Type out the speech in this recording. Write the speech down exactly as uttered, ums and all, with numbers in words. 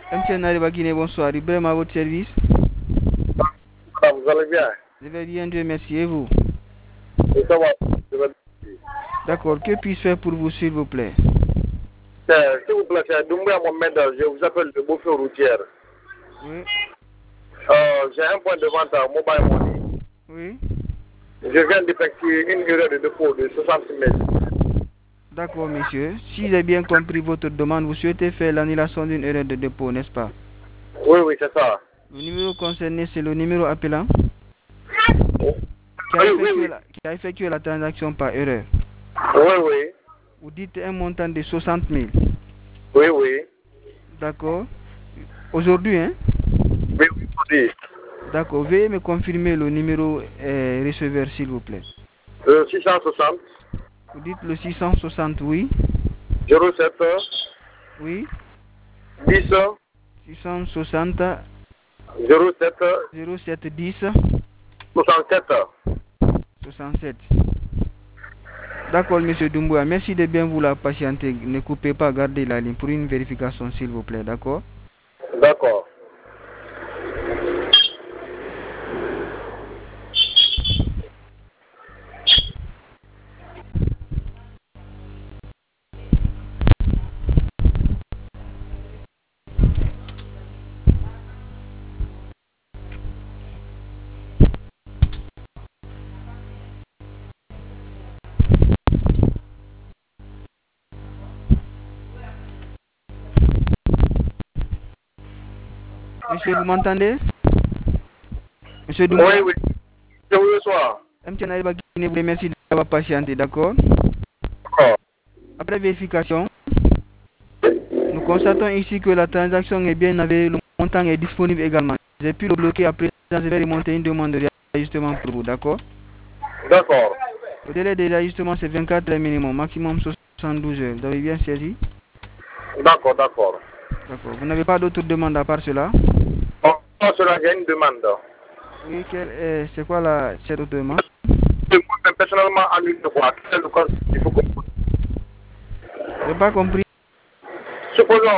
M T N Arriba Guinée, bonsoir. Ibrahim à votre service. Ah, vous allez bien? Je vais bien, Dieu merci. Et vous? Et ça va? Je vais- D'accord. Que puis-je faire pour vous, s'il vous plaît? Euh, S'il vous plaît, c'est Doumbouya Mohamed, je vous appelle de Beaufort routière. Oui. Euh, J'ai un point de vente à Mobile Money. Oui. Je viens d'effectuer une erreur de dépôt de soixante mille. D'accord, monsieur. Si j'ai bien compris votre demande, vous souhaitez faire l'annulation d'une erreur de dépôt, n'est-ce pas? Oui, oui, c'est ça. Le numéro concerné, c'est le numéro appelant qui a, Oui, oui, effectué oui. la, qui a effectué la transaction par erreur. Oui, oui. Vous dites un montant de soixante mille. Oui, oui. D'accord. Aujourd'hui, hein? Oui, oui, oui. D'accord. Veuillez me confirmer le numéro euh, receveur, s'il vous plaît. Euh, six cent soixante, Vous dites le six cent soixante, oui. zéro sept, Oui. dix, six cent soixante, zéro sept, zéro sept dix, soixante-sept. soixante-sept. D'accord, monsieur Doumbouya. Merci de bien vouloir patienter. Ne coupez pas, gardez la ligne pour une vérification, s'il vous plaît. D'accord? D'accord. Monsieur, vous m'entendez? Monsieur Oui, Doumbouya? oui. Je vous reçois. M T N Arriba Guinée vous remercie d'avoir patienté. D'accord? D'accord. Après vérification, nous constatons ici que la transaction est bien avérée. Le montant est disponible également. J'ai pu le bloquer. Après, je vais remonter une demande de réajustement pour vous. D'accord? D'accord. Le délai de réajustement, c'est vingt-quatre heures minimum, maximum soixante-douze heures. Vous avez bien saisi? D'accord, d'accord. D'accord. Vous n'avez pas d'autres demandes à part cela? Bon, cela, j'ai une demande. Oui, quelle est- c'est quoi la, cette autre demande? Moi, personnellement, à lui, de quoi? Il faut que... Je n'ai pas compris. Supposons